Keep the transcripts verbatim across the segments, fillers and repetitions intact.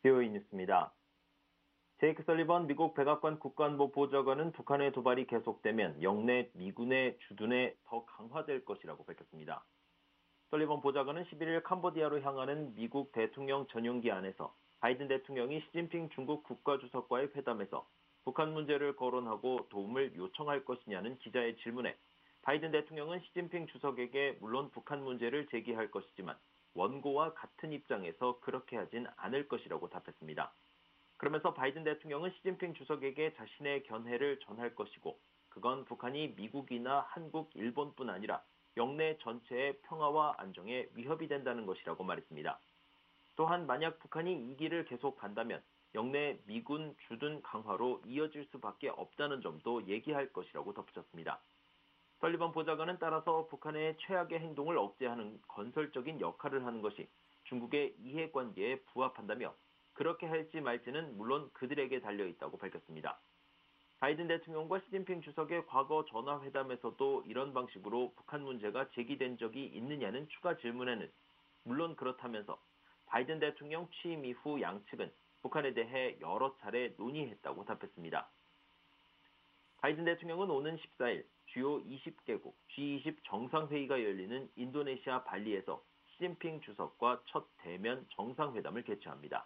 비오이 뉴스입니다. 제이크 설리번 미국 백악관 국가안보 보좌관은 북한의 도발이 계속되면 영내 미군의 주둔에 더 강화될 것이라고 밝혔습니다. 설리번 보좌관은 십일일 캄보디아로 향하는 미국 대통령 전용기 안에서 바이든 대통령이 시진핑 중국 국가주석과의 회담에서 북한 문제를 거론하고 도움을 요청할 것이냐는 기자의 질문에 바이든 대통령은 시진핑 주석에게 물론 북한 문제를 제기할 것이지만 원고와 같은 입장에서 그렇게 하진 않을 것이라고 답했습니다. 그러면서 바이든 대통령은 시진핑 주석에게 자신의 견해를 전할 것이고 그건 북한이 미국이나 한국, 일본뿐 아니라 영내 전체의 평화와 안정에 위협이 된다는 것이라고 말했습니다. 또한 만약 북한이 이 길을 계속 간다면 영내 미군 주둔 강화로 이어질 수밖에 없다는 점도 얘기할 것이라고 덧붙였습니다. 설리번 보좌관은 따라서 북한의 최악의 행동을 억제하는 건설적인 역할을 하는 것이 중국의 이해관계에 부합한다며 그렇게 할지 말지는 물론 그들에게 달려있다고 밝혔습니다. 바이든 대통령과 시진핑 주석의 과거 전화회담에서도 이런 방식으로 북한 문제가 제기된 적이 있느냐는 추가 질문에는 물론 그렇다면서 바이든 대통령 취임 이후 양측은 북한에 대해 여러 차례 논의했다고 답했습니다. 바이든 대통령은 오는 십사일 주요 이십 개국 지 이십 정상회의가 열리는 인도네시아 발리에서 시진핑 주석과 첫 대면 정상회담을 개최합니다.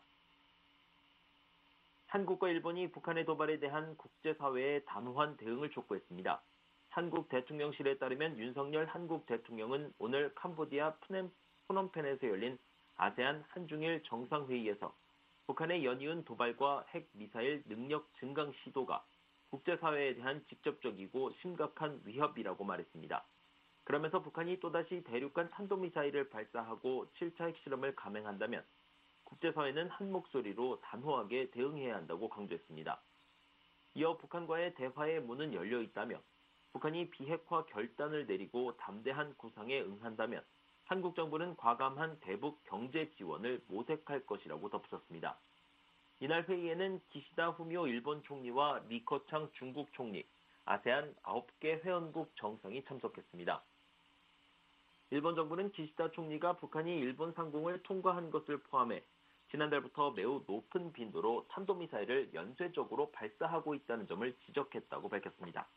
한국과 일본이 북한의 도발에 대한 국제사회의 단호한 대응을 촉구했습니다. 한국 대통령실에 따르면 윤석열 한국 대통령은 오늘 캄보디아 프놈펜에서 열린 아세안 한중일 정상회의에서 북한의 연이은 도발과 핵미사일 능력 증강 시도가 국제사회에 대한 직접적이고 심각한 위협이라고 말했습니다. 그러면서 북한이 또다시 대륙간 탄도미사일을 발사하고 칠 차 핵실험을 감행한다면 국제사회는 한 목소리로 단호하게 대응해야 한다고 강조했습니다. 이어 북한과의 대화의 문은 열려 있다며 북한이 비핵화 결단을 내리고 담대한 구상에 응한다면 한국 정부는 과감한 대북 경제 지원을 모색할 것이라고 덧붙였습니다. 이날 회의에는 기시다 후미오 일본 총리와 리커창 중국 총리, 아세안 아홉 개 회원국 정상이 참석했습니다. 일본 정부는 기시다 총리가 북한이 일본 상공을 통과한 것을 포함해 지난달부터 매우 높은 빈도로 탄도미사일을 연쇄적으로 발사하고 있다는 점을 지적했다고 밝혔습니다.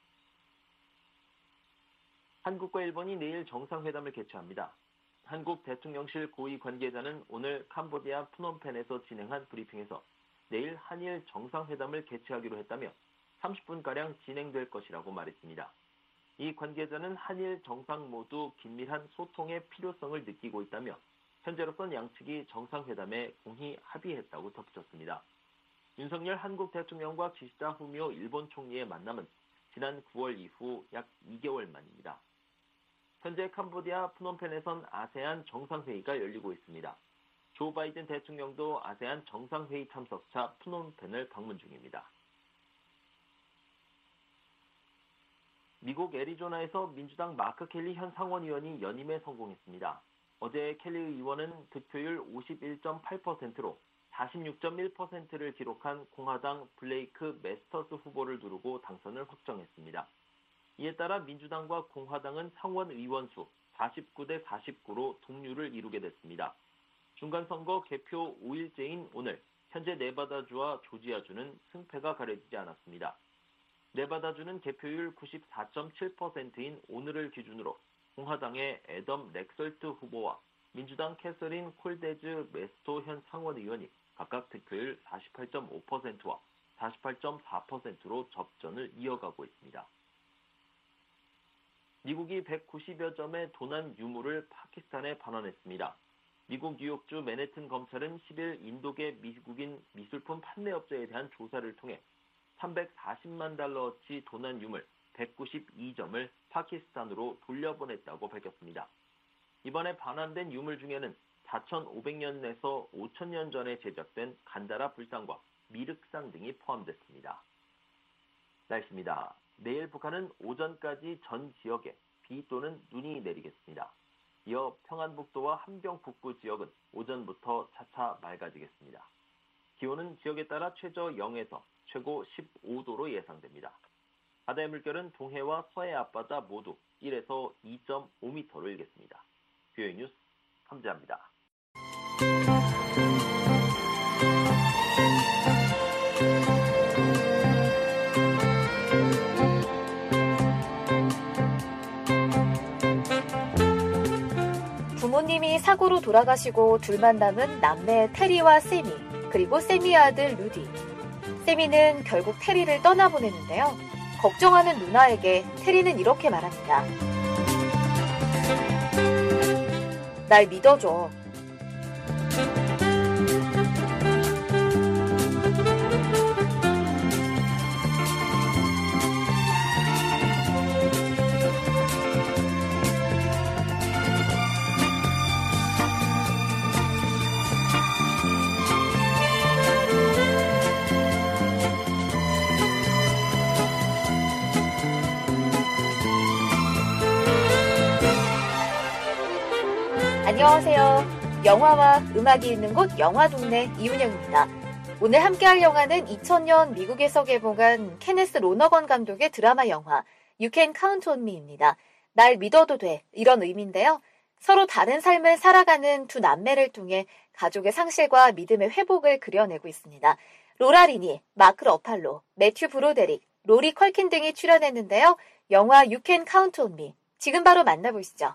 한국과 일본이 내일 정상회담을 개최합니다. 한국 대통령실 고위 관계자는 오늘 캄보디아 프놈펜에서 진행한 브리핑에서 내일 한일 정상회담을 개최하기로 했다며 삼십 분가량 진행될 것이라고 말했습니다. 이 관계자는 한일 정상 모두 긴밀한 소통의 필요성을 느끼고 있다며 현재로선 양측이 정상회담에 공히 합의했다고 덧붙였습니다. 윤석열 한국 대통령과 기시다 후미오 일본 총리의 만남은 지난 구월 이후 약 이 개월 만입니다. 현재 캄보디아 프놈펜에선 아세안 정상회의가 열리고 있습니다. 조 바이든 대통령도 아세안 정상회의 참석차 프놈펜을 방문 중입니다. 미국 애리조나에서 민주당 마크 켈리 현 상원의원이 연임에 성공했습니다. 어제 켈리 의원은 득표율 오십일 점 팔 퍼센트로 사십육 점 일 퍼센트를 기록한 공화당 블레이크 메스터스 후보를 누르고 당선을 확정했습니다. 이에 따라 민주당과 공화당은 상원 의원 수 사십구 대 사십구로 동률을 이루게 됐습니다. 중간선거 개표 오 일째인 오늘 현재 네바다주와 조지아주는 승패가 가려지지 않았습니다. 네바다주는 개표율 구십사 점 칠 퍼센트인 오늘을 기준으로 공화당의 애덤 렉설트 후보와 민주당 캐서린 콜데즈 메스토 현 상원의원이 각각 득표율 사십팔 점 오 퍼센트와 사십팔 점 사 퍼센트로 접전을 이어가고 있습니다. 미국이 백구십여 점의 도난 유물을 파키스탄에 반환했습니다. 미국 뉴욕주 맨해튼 검찰은 십일 인도계 미국인 미술품 판매업자에 대한 조사를 통해 삼백사십만 달러어치 도난 유물 백구십이 점을 파키스탄으로 돌려보냈다고 밝혔습니다. 이번에 반환된 유물 중에는 사천오백 년에서 오천 년 전에 제작된 간다라 불상과 미륵상 등이 포함됐습니다. 날씨입니다. 내일 북한은 오전까지 전 지역에 비 또는 눈이 내리겠습니다. 이어 평안북도와 함경 북부 지역은 오전부터 차차 맑아지겠습니다. 기온은 지역에 따라 최저 영에서 최고 십오 도로 예상됩니다. 바다의 물결은 동해와 서해 앞바다 모두 일에서 이 점 오 미터로 일겠습니다. 비오이 뉴스 함재합니다. 부모님이 사고로 돌아가시고 둘만 남은 남매 테리와 세미, 그리고 세미의 아들 루디. 세미는 결국 테리를 떠나보내는데요. 걱정하는 누나에게 테리는 이렇게 말합니다. 날 믿어줘. 안녕하세요. 영화와 음악이 있는 곳 영화동네 이윤영입니다. 오늘 함께할 영화는 이천 년 미국에서 개봉한 케네스 로너건 감독의 드라마 영화 You Can Count on Me입니다. 날 믿어도 돼, 이런 의미인데요. 서로 다른 삶을 살아가는 두 남매를 통해 가족의 상실과 믿음의 회복을 그려내고 있습니다. 로라 리니, 마크 러팔로, 매튜 브로데릭, 로리 컬킨 등이 출연했는데요. 영화 You Can Count on Me, 지금 바로 만나보시죠.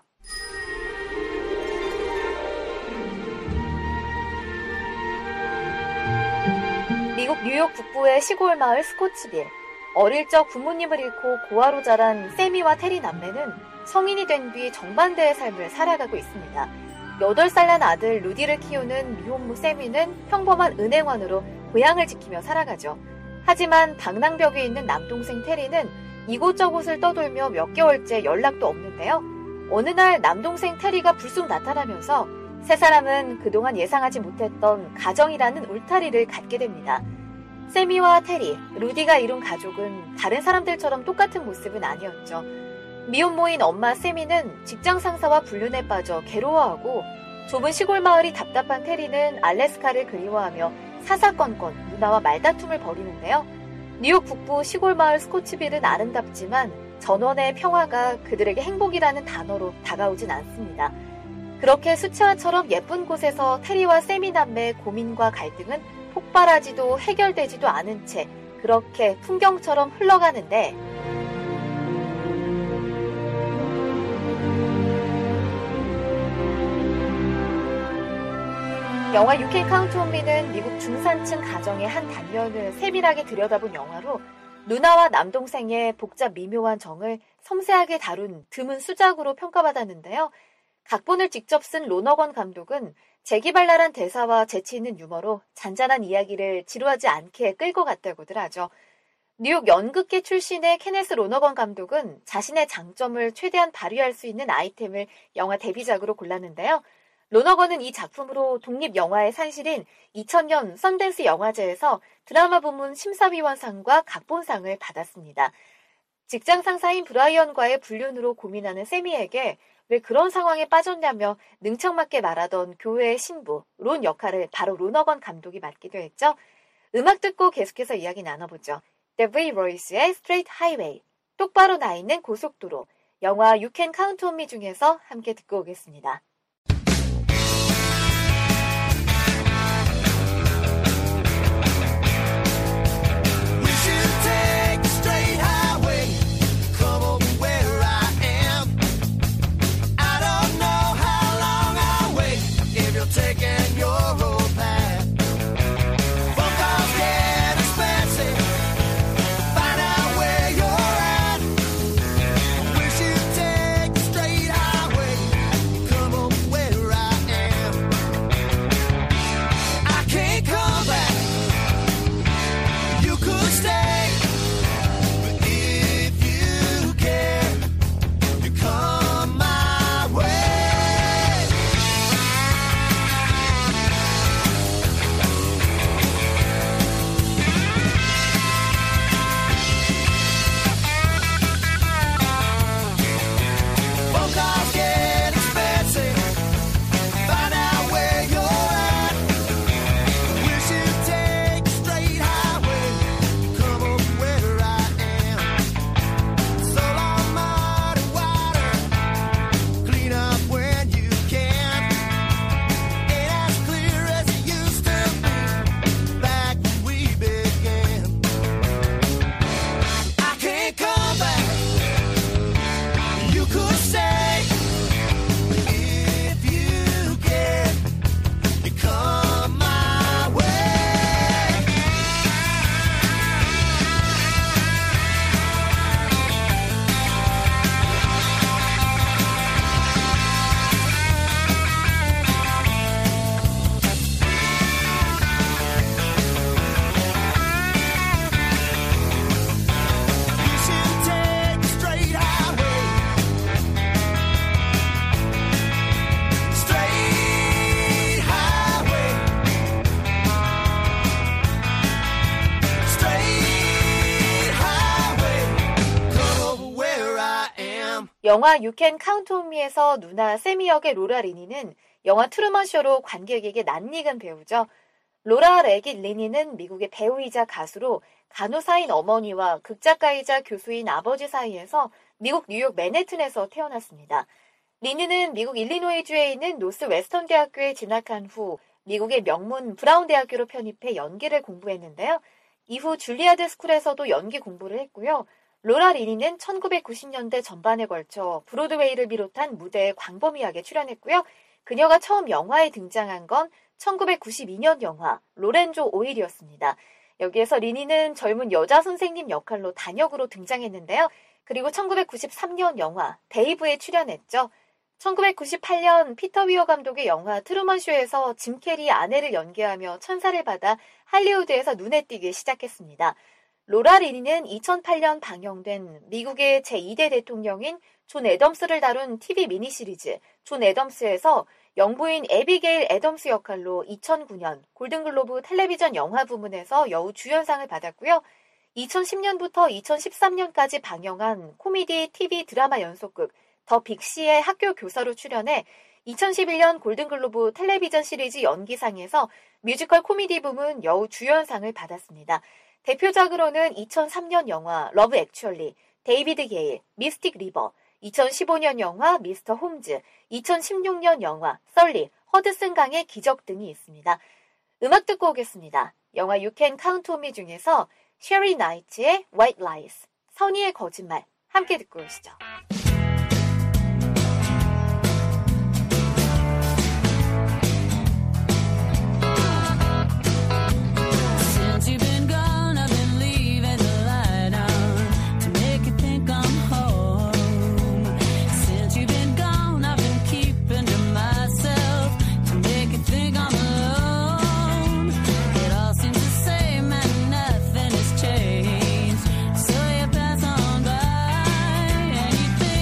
미국 뉴욕 북부의 시골 마을 스코츠빌. 어릴 적 부모님을 잃고 고아로 자란 세미와 테리 남매는 성인이 된 뒤 정반대의 삶을 살아가고 있습니다. 여덟 살 난 아들 루디를 키우는 미혼모 세미는 평범한 은행원으로 고향을 지키며 살아가죠. 하지만 방랑벽에 있는 남동생 테리는 이곳저곳을 떠돌며 몇 개월째 연락도 없는데요. 어느 날 남동생 테리가 불쑥 나타나면서 세 사람은 그동안 예상하지 못했던 가정이라는 울타리를 갖게 됩니다. 세미와 테리, 루디가 이룬 가족은 다른 사람들처럼 똑같은 모습은 아니었죠. 미혼모인 엄마 세미는 직장 상사와 불륜에 빠져 괴로워하고, 좁은 시골 마을이 답답한 테리는 알래스카를 그리워하며 사사건건 누나와 말다툼을 벌이는데요. 뉴욕 북부 시골 마을 스코츠빌은 아름답지만 전원의 평화가 그들에게 행복이라는 단어로 다가오진 않습니다. 그렇게 수채화처럼 예쁜 곳에서 테리와 세미 남매의 고민과 갈등은 폭발하지도 해결되지도 않은 채 그렇게 풍경처럼 흘러가는데, 영화 You Can Count on Me는 미국 중산층 가정의 한 단면을 세밀하게 들여다본 영화로 누나와 남동생의 복잡 미묘한 정을 섬세하게 다룬 드문 수작으로 평가받았는데요. 각본을 직접 쓴 로너건 감독은 재기발랄한 대사와 재치 있는 유머로 잔잔한 이야기를 지루하지 않게 끌고 갔다고들 하죠. 뉴욕 연극계 출신의 케네스 로너건 감독은 자신의 장점을 최대한 발휘할 수 있는 아이템을 영화 데뷔작으로 골랐는데요. 로너건은 이 작품으로 독립영화의 산실인 이천 년 선댄스 영화제에서 드라마 부문 심사위원상과 각본상을 받았습니다. 직장 상사인 브라이언과의 불륜으로 고민하는 세미에게 왜 그런 상황에 빠졌냐며 능청맞게 말하던 교회의 신부 론 역할을 바로 로너건 감독이 맡기도 했죠. 음악 듣고 계속해서 이야기 나눠보죠. 데브리 로이스의 Straight Highway, 똑바로 나 있는 고속도로, 영화 You Can Count on Me 중에서 함께 듣고 오겠습니다. 영화 You Can Count on Me에서 누나 세미 역의 로라 리니는 영화 트루먼 쇼로 관객에게 낯익은 배우죠. 로라 레깃 리니는 미국의 배우이자 가수로 간호사인 어머니와 극작가이자 교수인 아버지 사이에서 미국 뉴욕 맨해튼에서 태어났습니다. 리니는 미국 일리노이주에 있는 노스 웨스턴 대학교에 진학한 후 미국의 명문 브라운 대학교로 편입해 연기를 공부했는데요. 이후 줄리아드 스쿨에서도 연기 공부를 했고요. 로라 리니는 천구백구십 년대 전반에 걸쳐 브로드웨이를 비롯한 무대에 광범위하게 출연했고요. 그녀가 처음 영화에 등장한 건 천구백구십이 년 영화 로렌조 오일이었습니다. 여기에서 리니는 젊은 여자 선생님 역할로 단역으로 등장했는데요. 그리고 천구백구십삼 년 영화 데이브에 출연했죠. 천구백구십팔 년 피터 위어 감독의 영화 트루먼 쇼에서 짐 캐리의 아내를 연기하며 천사를 받아 할리우드에서 눈에 띄기 시작했습니다. 로라 리니는 이천팔 년 방영된 미국의 제이 대 대통령인 존 애덤스를 다룬 티비 미니시리즈 존 애덤스에서 영부인 애비게일 애덤스 역할로 이천구 년 골든글로브 텔레비전 영화 부문에서 여우 주연상을 받았고요. 이천십 년부터 이천십삼 년까지 방영한 코미디 티비 드라마 연속극 더 빅시의 학교 교사로 출연해 이천십일 년 골든글로브 텔레비전 시리즈 연기상에서 뮤지컬 코미디 부문 여우 주연상을 받았습니다. 대표작으로는 이천삼 년 영화 러브 액츄얼리, 데이비드 게일, 미스틱 리버, 이천십오 년 영화 미스터 홈즈, 이천십육 년 영화 썰리, 허드슨 강의 기적 등이 있습니다. 음악 듣고 오겠습니다. 영화 You Can Count on Me 중에서 셰리 나이츠의 White Lies, 선의의 거짓말 함께 듣고 오시죠. Anything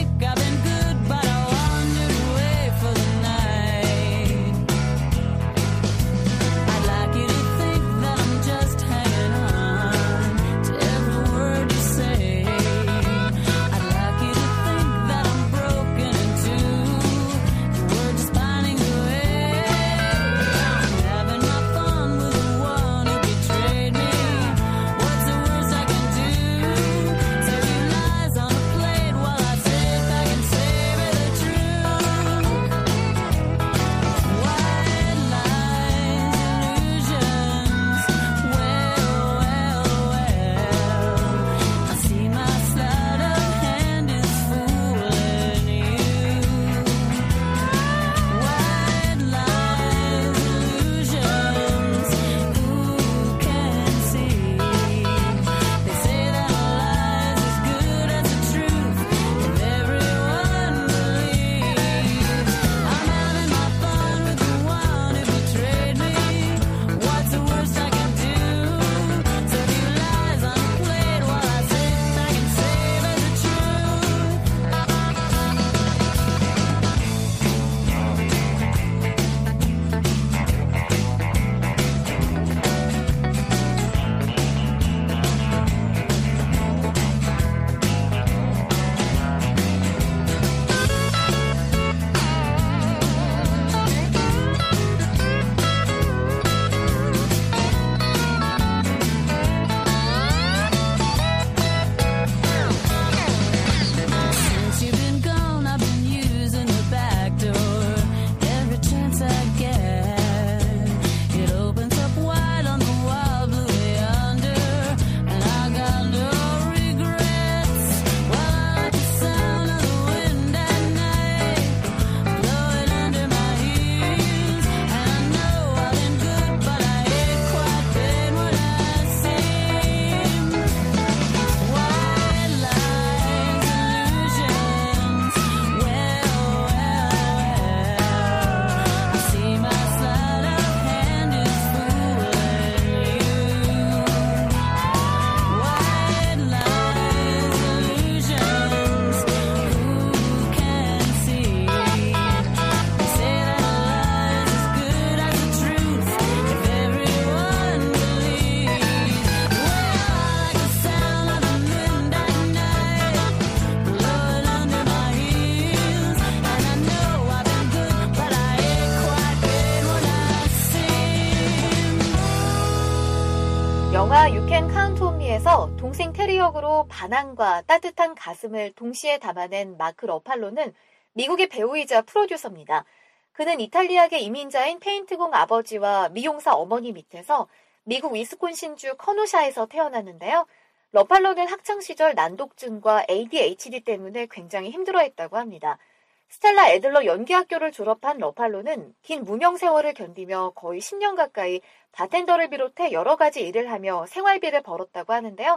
can count on me에서 동생 테리 역으로 반항과 따뜻한 가슴을 동시에 담아낸 마크 러팔로는 미국의 배우이자 프로듀서입니다. 그는 이탈리아계 이민자인 페인트공 아버지와 미용사 어머니 밑에서 미국 위스콘신주 커노샤에서 태어났는데요. 러팔로는 학창시절 난독증과 에이디에이치디 때문에 굉장히 힘들어했다고 합니다. 스텔라 애들러 연기학교를 졸업한 러팔로는 긴 무명 세월을 견디며 거의 십 년 가까이 바텐더를 비롯해 여러 가지 일을 하며 생활비를 벌었다고 하는데요.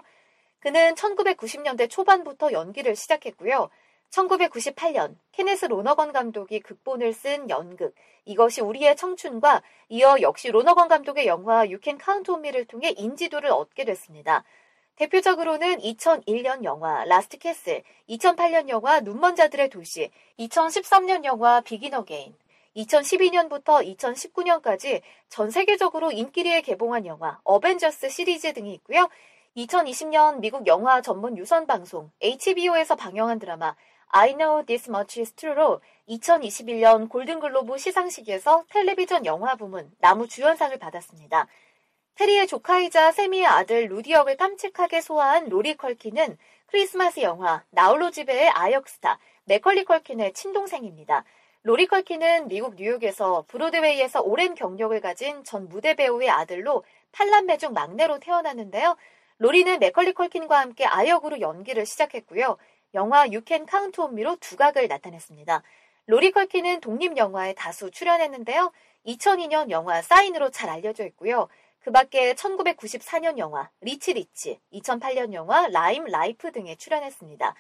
그는 천구백구십 년대 초반부터 연기를 시작했고요. 천구백구십팔 년 케네스 로너건 감독이 극본을 쓴 연극 이것이 우리의 청춘과 이어 역시 로너건 감독의 영화 You Can Count on Me를 통해 인지도를 얻게 됐습니다. 대표적으로는 이천일 년 영화 라스트 캐슬, 이천팔 년 영화 눈먼 자들의 도시, 이천십삼 년 영화 비긴 어게인, 이천십이 년부터 이천십구 년까지 전 세계적으로 인기리에 개봉한 영화 어벤져스 시리즈 등이 있고요. 이천이십 년 미국 영화 전문 유선 방송 에이치비오에서 방영한 드라마 I know this much is true로 이천이십일 년 골든글로브 시상식에서 텔레비전 영화 부문 나무 주연상을 받았습니다. 테리의 조카이자 세미의 아들 루디 역을 깜찍하게 소화한 로리 컬킨은 크리스마스 영화 나홀로 집에의 아역스타 맥컬리 컬킨의 친동생입니다. 로리 컬킨은 미국 뉴욕에서 브로드웨이에서 오랜 경력을 가진 전 무대 배우의 아들로 팔남매 중 막내로 태어났는데요. 로리는 맥컬리 컬킨과 함께 아역으로 연기를 시작했고요. 영화 You Can Count on Me로 두각을 나타냈습니다. 로리 컬킨은 독립영화에 다수 출연했는데요. 이천이 년 영화 사인으로 잘 알려져 있고요. 그 밖에 천구백구십사 년 영화 리치 리치, 이천팔 년 영화 라임 라이프 등에 출연했습니다.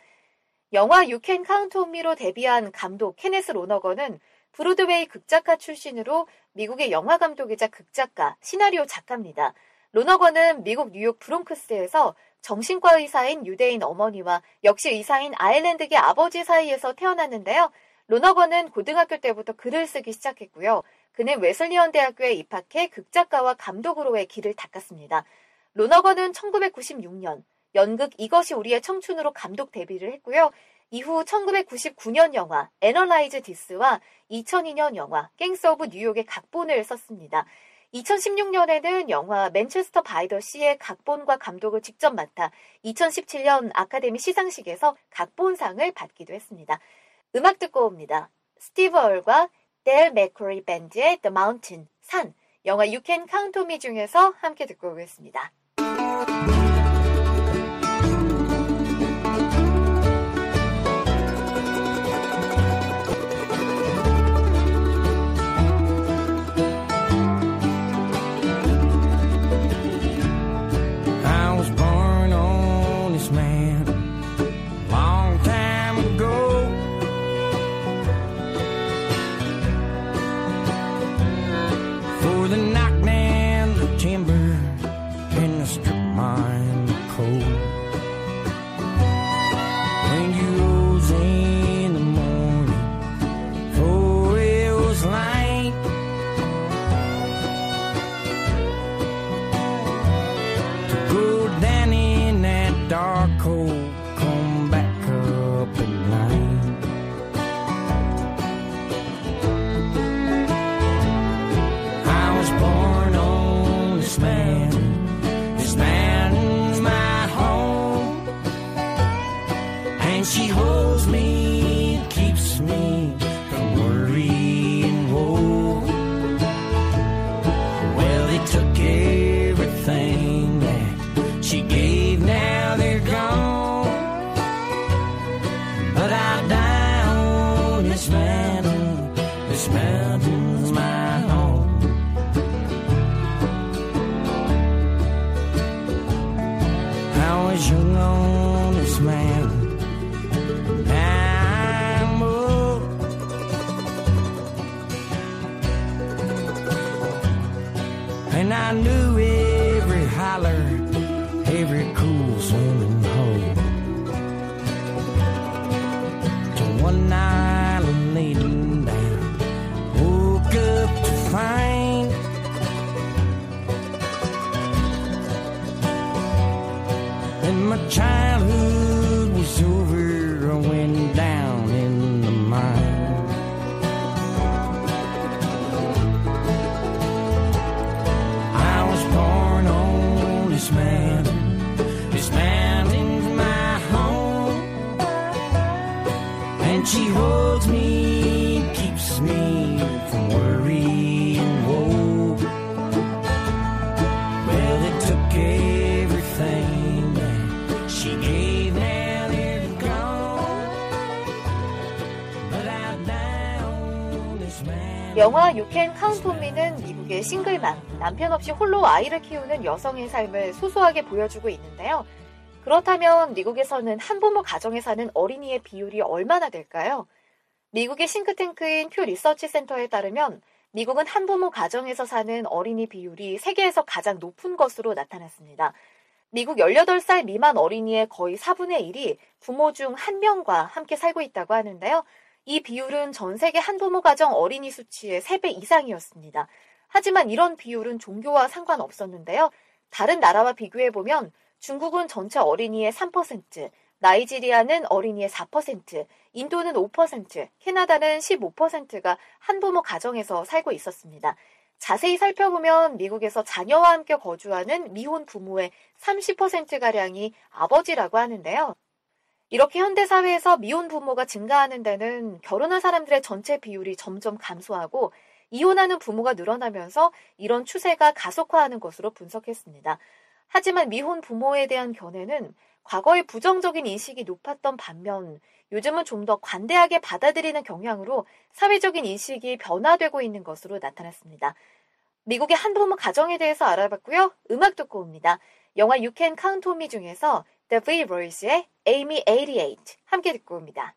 영화 You Can Count on Me로 데뷔한 감독 케네스 로너건은 브로드웨이 극작가 출신으로 미국의 영화 감독이자 극작가, 시나리오 작가입니다. 로너건은 미국 뉴욕 브롱크스에서 정신과 의사인 유대인 어머니와 역시 의사인 아일랜드계 아버지 사이에서 태어났는데요. 로너건은 고등학교 때부터 글을 쓰기 시작했고요. 그는 웨슬리언 대학교에 입학해 극작가와 감독으로의 길을 닦았습니다. 로너건은 천구백구십육 년 연극 이것이 우리의 청춘으로 감독 데뷔를 했고요. 이후 천구백구십구 년 영화 애널라이즈 디스와 이천이 년 영화 갱스 오브 뉴욕의 각본을 썼습니다. 이천십육 년에는 영화 맨체스터 바이 더 시의 각본과 감독을 직접 맡아 이천십칠 년 아카데미 시상식에서 각본상을 받기도 했습니다. 음악 듣고 옵니다. 스티브 얼과 델 맥코리 밴드의 The Mountain, 산, 영화 You Can Count on Me 중에서 함께 듣고 오겠습니다. And I knew every holler, every cool swimming hole. Till one night I'm laying down, woke up to find that my childhood was over, I went down in the mine. Man, 영화 You Can Count on Me는 미국의 싱글맘, 남편 없이 홀로 아이를 키우는 여성의 삶을 소소하게 보여주고 있는데요. 그렇다면 미국에서는 한부모 가정에 사는 어린이의 비율이 얼마나 될까요? 미국의 싱크탱크인 퓨 리서치 센터에 따르면 미국은 한부모 가정에서 사는 어린이 비율이 세계에서 가장 높은 것으로 나타났습니다. 미국 열여덟 살 미만 어린이의 거의 사분의 일이 부모 중 한 명과 함께 살고 있다고 하는데요. 이 비율은 전 세계 한부모 가정 어린이 수치의 세 배 이상이었습니다. 하지만 이런 비율은 종교와 상관없었는데요. 다른 나라와 비교해보면 중국은 전체 어린이의 삼 퍼센트, 나이지리아는 어린이의 사 퍼센트, 인도는 오 퍼센트, 캐나다는 십오 퍼센트가 한부모 가정에서 살고 있었습니다. 자세히 살펴보면 미국에서 자녀와 함께 거주하는 미혼 부모의 삼십 퍼센트가량이 아버지라고 하는데요. 이렇게 현대사회에서 미혼 부모가 증가하는 데는 결혼한 사람들의 전체 비율이 점점 감소하고 이혼하는 부모가 늘어나면서 이런 추세가 가속화하는 것으로 분석했습니다. 하지만 미혼 부모에 대한 견해는 과거에 부정적인 인식이 높았던 반면 요즘은 좀 더 관대하게 받아들이는 경향으로 사회적인 인식이 변화되고 있는 것으로 나타났습니다. 미국의 한부모 가정에 대해서 알아봤고요. 음악 듣고 옵니다. 영화 You Can Count on Me 중에서 The Brewers의 Amy 팔십팔 함께 듣고 옵니다.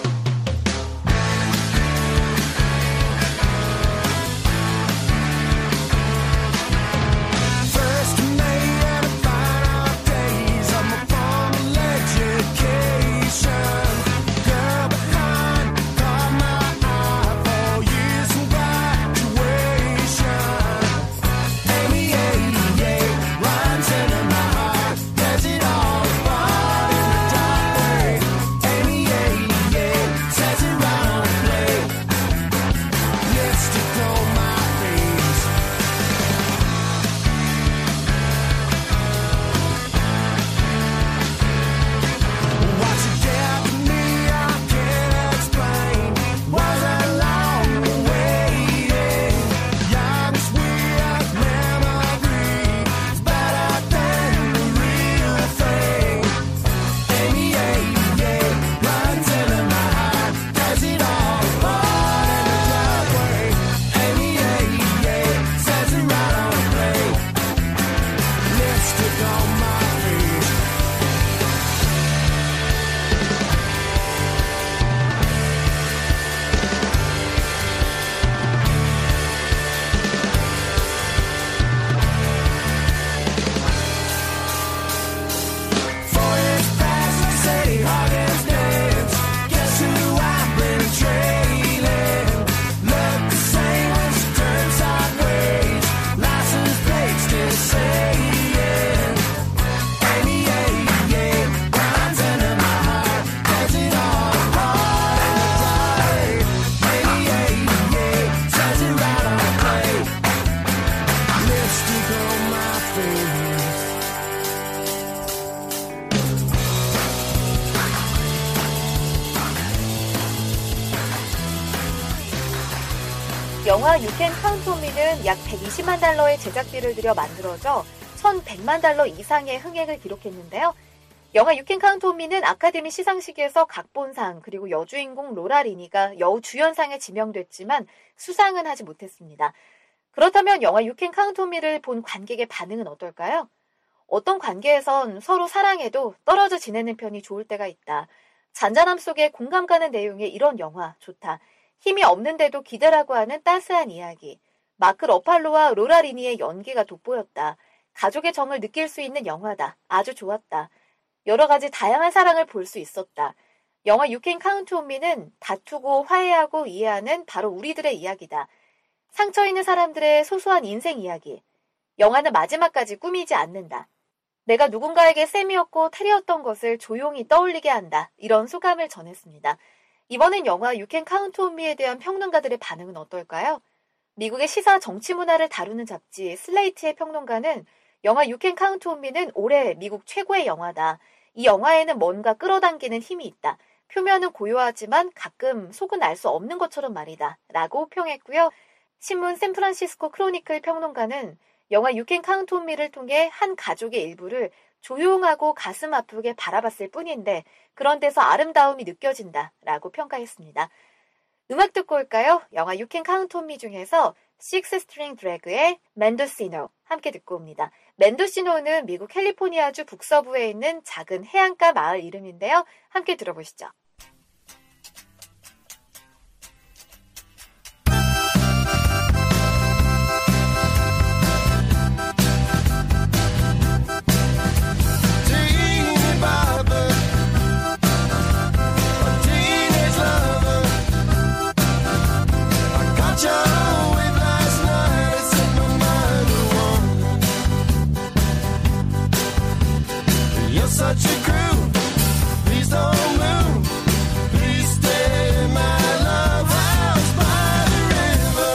영화 You Can Count on Me는 약 백이십만 달러의 제작비를 들여 만들어져 천백만 달러 이상의 흥행을 기록했는데요. 영화 You Can Count on Me는 아카데미 시상식에서 각본상 그리고 여주인공 로라 리니가 여우 주연상에 지명됐지만 수상은 하지 못했습니다. 그렇다면 영화 You Can Count on Me를 본 관객의 반응은 어떨까요? 어떤 관계에선 서로 사랑해도 떨어져 지내는 편이 좋을 때가 있다. 잔잔함 속에 공감 가는 내용의 이런 영화 좋다. 힘이 없는데도 기대라고 하는 따스한 이야기. 마크 러팔로와 로라 리니의 연기가 돋보였다. 가족의 정을 느낄 수 있는 영화다. 아주 좋았다. 여러 가지 다양한 사랑을 볼 수 있었다. 영화 You Can Count on Me는 다투고 화해하고 이해하는 바로 우리들의 이야기다. 상처 있는 사람들의 소소한 인생 이야기. 영화는 마지막까지 꾸미지 않는다. 내가 누군가에게 쌤이었고 테리였던 것을 조용히 떠올리게 한다. 이런 소감을 전했습니다. 이번엔 영화 You Can Count on Me에 대한 평론가들의 반응은 어떨까요? 미국의 시사 정치 문화를 다루는 잡지 슬레이트의 평론가는 영화 You Can Count on Me는 올해 미국 최고의 영화다. 이 영화에는 뭔가 끌어당기는 힘이 있다. 표면은 고요하지만 가끔 속은 알 수 없는 것처럼 말이다. 라고 평했고요. 신문 샌프란시스코 크로니클 평론가는 영화 You Can Count on Me를 통해 한 가족의 일부를 조용하고 가슴 아프게 바라봤을 뿐인데 그런 데서 아름다움이 느껴진다 라고 평가했습니다. 음악 듣고 올까요? 영화 You Can Count on Me 중에서 Six String Drag의 멘도시노 함께 듣고 옵니다. 멘도시노는 미국 캘리포니아주 북서부에 있는 작은 해안가 마을 이름인데요. 함께 들어보시죠. Such a groove, please don't move, please stay in my love house by the river.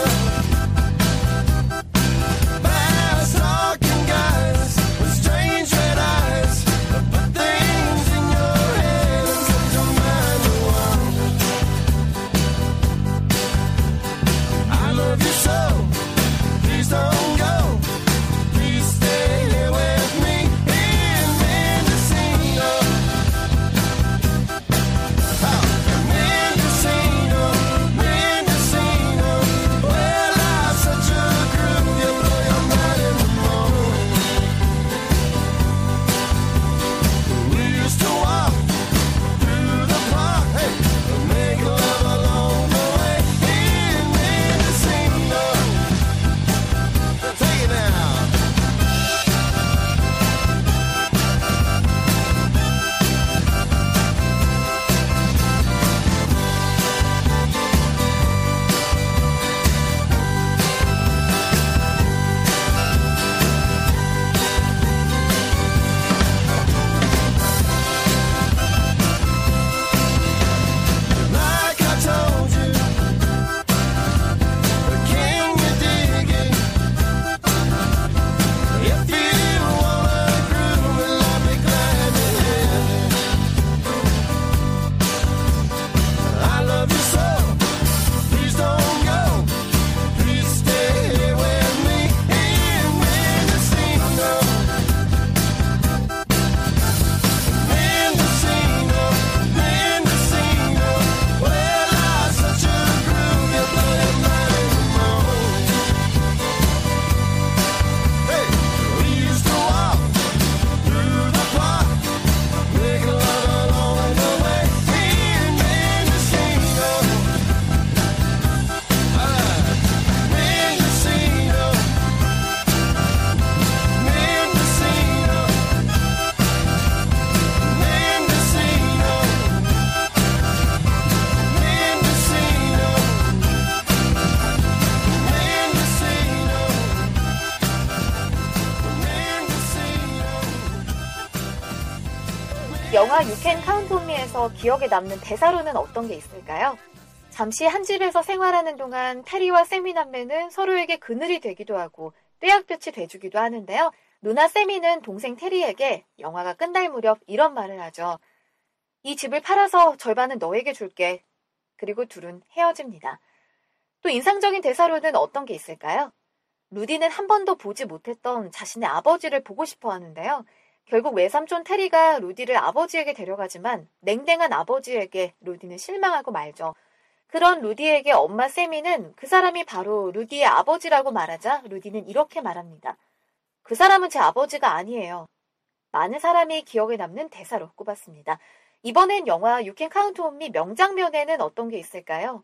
Fast talking guys with strange red eyes, put things in your head and set your mind to one. I love you so, please don't go, please stay here with me. 영화 You Can Count on Me에서 기억에 남는 대사로는 어떤 게 있을까요? 잠시 한 집에서 생활하는 동안 테리와 세미 남매는 서로에게 그늘이 되기도 하고 떼약볕이 돼주기도 하는데요. 누나 세미는 동생 테리에게 영화가 끝날 무렵 이런 말을 하죠. 이 집을 팔아서 절반은 너에게 줄게. 그리고 둘은 헤어집니다. 또 인상적인 대사로는 어떤 게 있을까요? 루디는 한 번도 보지 못했던 자신의 아버지를 보고 싶어 하는데요. 결국 외삼촌 테리가 루디를 아버지에게 데려가지만 냉랭한 아버지에게 루디는 실망하고 말죠. 그런 루디에게 엄마 세미는 그 사람이 바로 루디의 아버지라고 말하자 루디는 이렇게 말합니다. 그 사람은 제 아버지가 아니에요. 많은 사람이 기억에 남는 대사로 꼽았습니다. 이번엔 영화 You Can Count on Me 명장면에는 어떤 게 있을까요?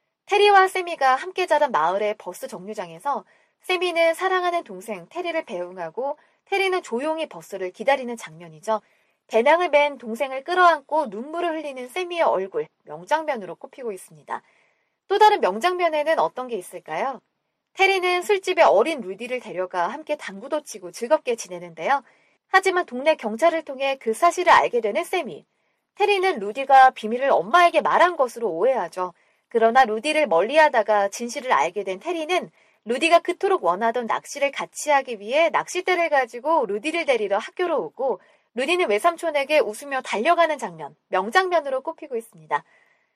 테리와 세미가 함께 자란 마을의 버스 정류장에서 세미는 사랑하는 동생 테리를 배웅하고 테리는 조용히 버스를 기다리는 장면이죠. 배낭을 맨 동생을 끌어안고 눈물을 흘리는 세미의 얼굴, 명장면으로 꼽히고 있습니다. 또 다른 명장면에는 어떤 게 있을까요? 테리는 술집에 어린 루디를 데려가 함께 당구도 치고 즐겁게 지내는데요. 하지만 동네 경찰을 통해 그 사실을 알게 되는 세미. 테리는 루디가 비밀을 엄마에게 말한 것으로 오해하죠. 그러나 루디를 멀리하다가 진실을 알게 된 테리는 루디가 그토록 원하던 낚시를 같이 하기 위해 낚싯대를 가지고 루디를 데리러 학교로 오고 루디는 외삼촌에게 웃으며 달려가는 장면, 명장면으로 꼽히고 있습니다.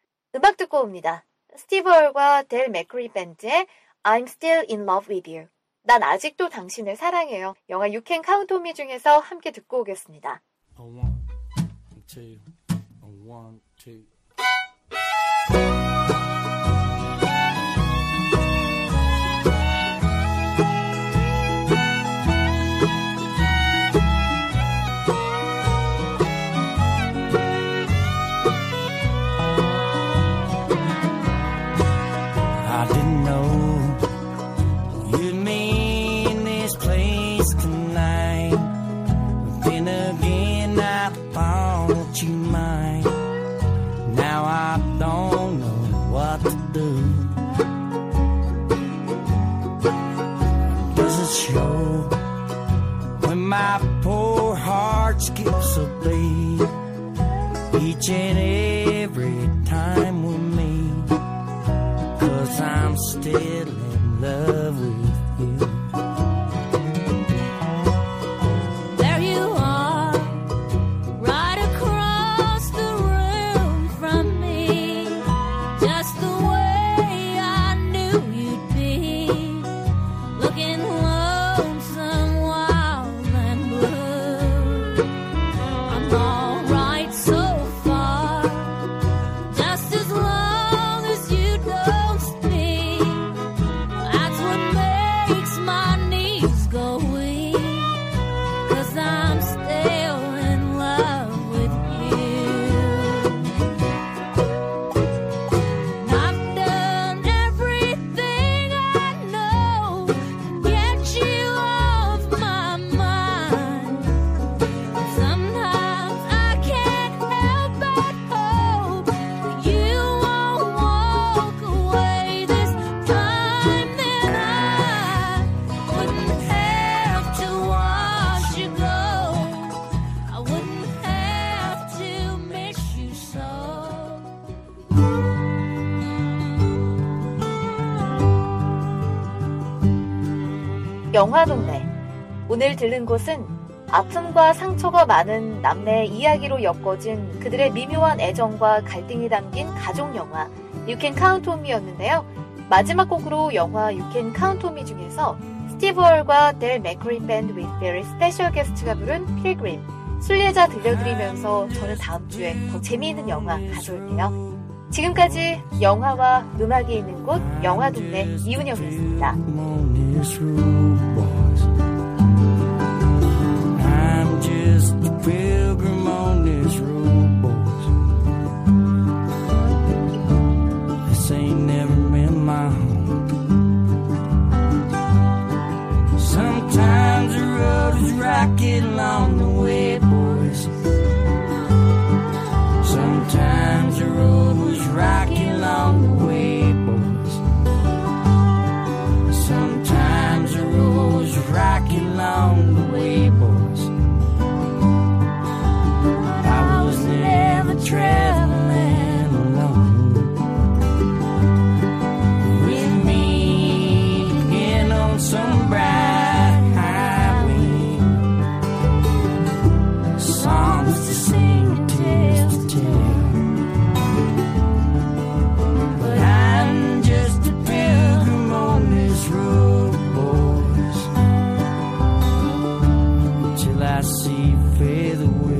음악 듣고 옵니다. 스티브 얼과 델 맥크리 밴드의 I'm Still in Love with You. 난 아직도 당신을 사랑해요. 영화 You Can Count on Me 중에서 함께 듣고 오겠습니다. One, two, one, two. face tonight. But then again, I thought you might. Now I don't know what to do. Does it show when my poor heart skips a beat each and every time with me? 'Cause I'm still in love with you. There you are, right across the room from me, just the way I knew you'd be, looking lonesome, wild and blue. I'm all right so far, just as long as you don't speak. That's what makes my knees go weak, 'cause I'm still in love with you. I've done everything I know to get you off my mind. Sometimes I can't help but hope that you won't walk away this time. Then I wouldn't have to watch you go. I wouldn't have to miss you so. 영화동네. 오늘 들른 곳은 아픔과 상처가 많은 남매의 이야기로 엮어진 그들의 미묘한 애정과 갈등이 담긴 가족 영화 You Can Count On Me였는데요. 마지막 곡으로 영화 You Can Count On Me 중에서 스티브 월과 델 맥크린 밴드 with very special guest가 부른 필그림, 순례자 들려드리면서 저는 다음 주에 더 재미있는 영화 가져올게요. 지금까지 영화와 음악이 있는 곳 영화동네 이은영이었습니다. On this road, boys. I'm just a pilgrim on this road, boys. This ain't never been my home. Sometimes the road is rocky along the way, boys. Sometimes the road was rocky along the way, boys. Sometimes the road was rocky along the way, boys. I was never traveling alone. With me again on some bright highway. Songs to sing, tales to tell. But I'm just a pilgrim on this road, boys, till I see fare the well.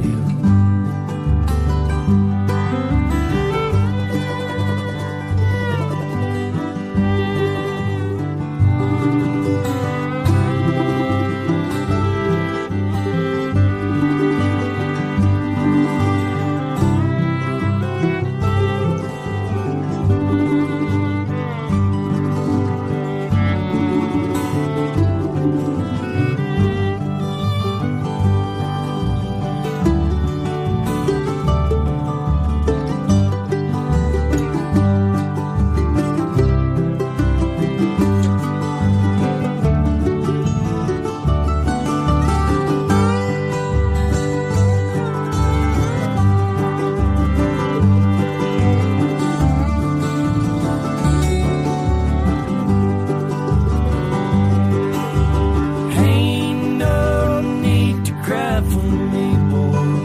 Ain't no need to cry for me, boys.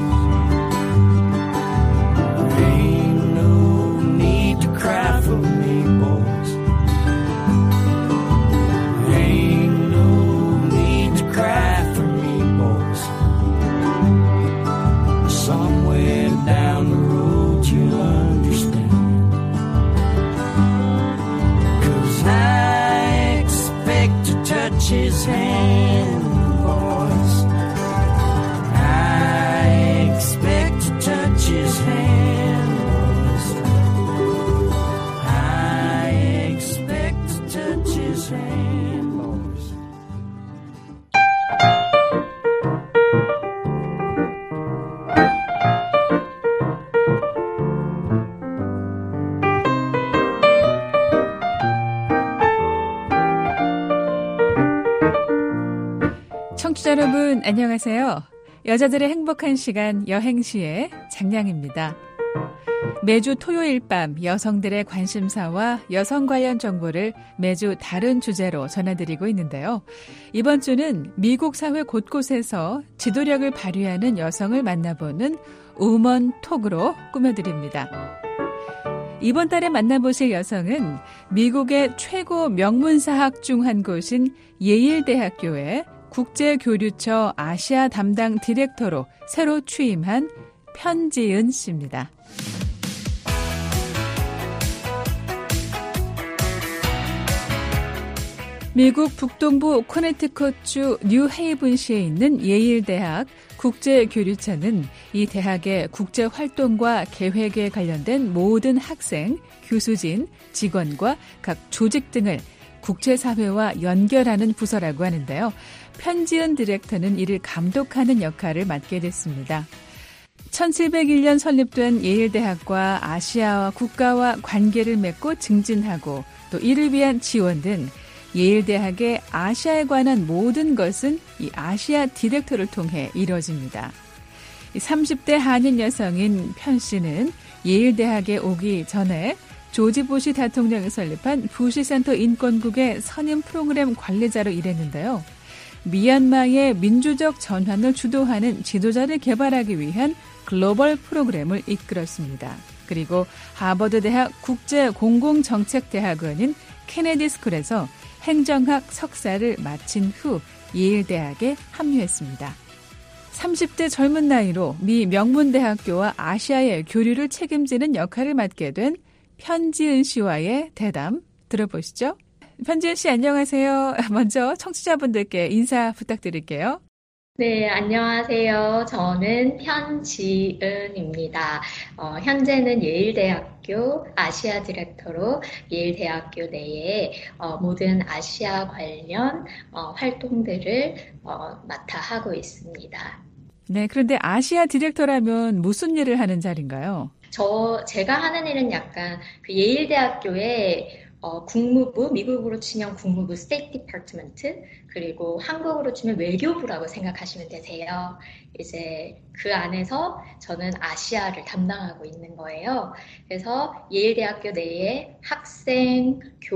Ain't no need to cry for me, boys. Ain't no need to cry for me, boys. Somewhere down the road you'll understand. 'Cause I expect to touch his hand, boys. I expect to touch his hand, boys. I expect to touch his hand, boys. 청취자 여러분 안녕하세요. 여자들의 행복한 시간 여행시의 장량입니다. 매주 토요일 밤 여성들의 관심사와 여성 관련 정보를 매주 다른 주제로 전해드리고 있는데요. 이번 주는 미국 사회 곳곳에서 지도력을 발휘하는 여성을 만나보는 우먼 톡으로 꾸며드립니다. 이번 달에 만나보실 여성은 미국의 최고 명문사학 중 한 곳인 예일대학교의 국제교류처 아시아 담당 디렉터로 새로 취임한 편지은 씨입니다. 미국 북동부 코네티컷주 뉴헤이븐시에 있는 예일대학 국제교류처는 이 대학의 국제활동과 계획에 관련된 모든 학생, 교수진, 직원과 각 조직 등을 국제사회와 연결하는 부서라고 하는데요. 편지은 디렉터는 이를 감독하는 역할을 맡게 됐습니다. 천칠백일 년 설립된 예일대학과 아시아 국가와 관계를 맺고 증진하고 또 이를 위한 지원 등 예일대학의 아시아에 관한 모든 것은 이 아시아 디렉터를 통해 이루어집니다. 삼십 대 한인 여성인 편 씨는 예일대학에 오기 전에 조지 부시 대통령이 설립한 부시센터 인권국의 선임 프로그램 관리자로 일했는데요. 미얀마의 민주적 전환을 주도하는 지도자를 개발하기 위한 글로벌 프로그램을 이끌었습니다. 그리고 하버드 대학 국제공공정책대학원인 케네디 스쿨에서 행정학 석사를 마친 후 예일대학에 합류했습니다. 삼십 대 젊은 나이로 미 명문대학교와 아시아의 교류를 책임지는 역할을 맡게 된 편지은 씨와의 대담 들어보시죠. 편지은 씨 안녕하세요. 먼저 청취자분들께 인사 부탁드릴게요. 네, 안녕하세요. 저는 편지은입니다. 어, 현재는 예일대학교 아시아 디렉터로 예일대학교 내에 어, 모든 아시아 관련 어, 활동들을 어, 맡아 하고 있습니다. 네, 그런데 아시아 디렉터라면 무슨 일을 하는 자리인가요? 저, 제가 하는 일은 약간 그 예일대학교에 어, 국무부, 미국으로 치면 국무부 스테이트 디파트먼트, 그리고 한국으로 치면 외교부라고 생각하시면 되세요. 이제 그 안에서 저는 아시아를 담당하고 있는 거예요. 그래서 예일대학교 내에 학생,